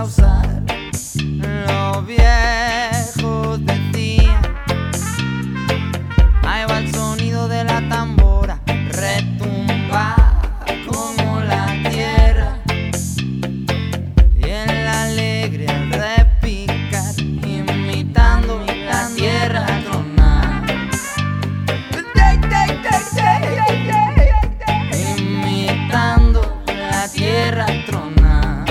a usar. Los viejos decían, ahí va el sonido de la tambora, retumba como la tierra, y el alegre al repicar, imitando la tierra tronar. Imitando la tierra tronar.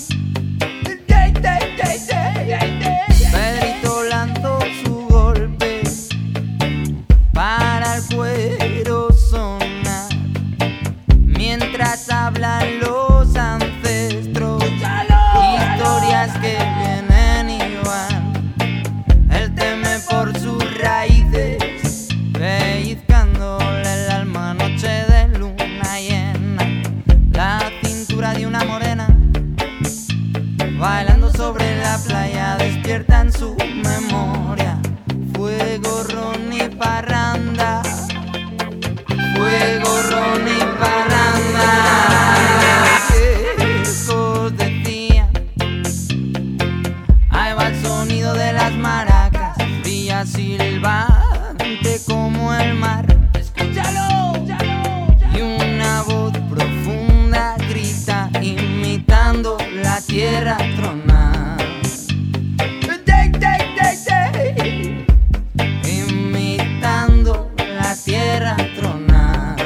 Pedrito lanzó su golpe para el cuero sonar, mientras hablan los ancestros, historias que vienen y van. Él teme por sus raíces, pellizcándole el alma noche de luna llena, la cintura de una morena, bailando sobre la playa, despierta en su memoria. Fuego, ron y parranda, fuego, ron y parranda. Viejos decían, ahí va el sonido de las maracas, brilla silbante como el mar. Escúchalo, y una voz profunda grita, imitando la tierra tronar. Imitando la tierra tronar.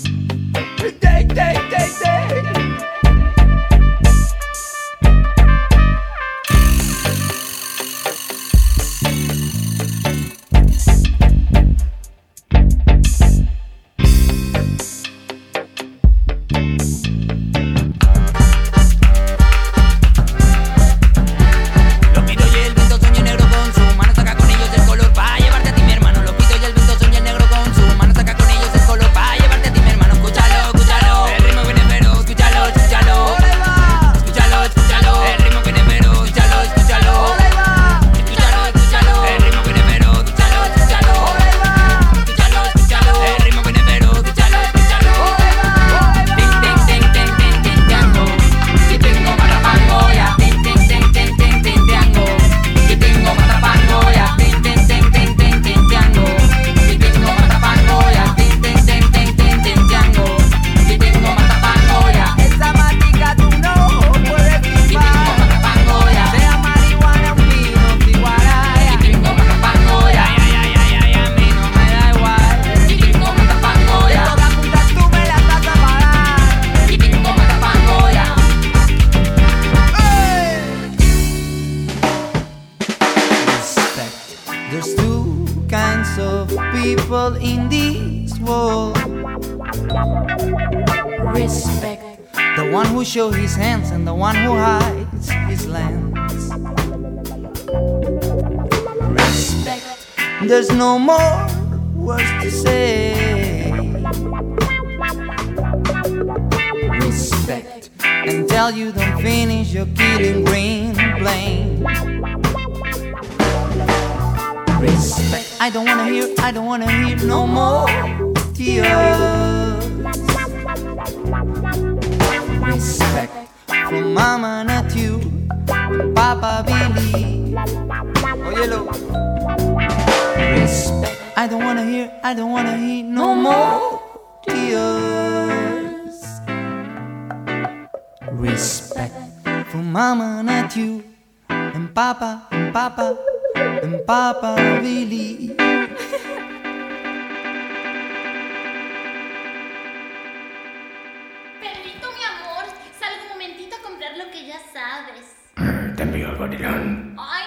There's two kinds of people in this world. Respect the one who shows his hands and the one who hides his lands. Respect, there's no more words to say. Respect, until you don't finish your killing green plane. Respect, I don't wanna hear no more tears. Respect from Mama Matthew and Papa Billy. Óyelo. Respect, I don't wanna hear no more tears. Respect from Mama Matthew and Papa Billy. Perrito, mi amor, salgo un momentito a comprar lo que ya sabes. Te envío el gorilón. Ay,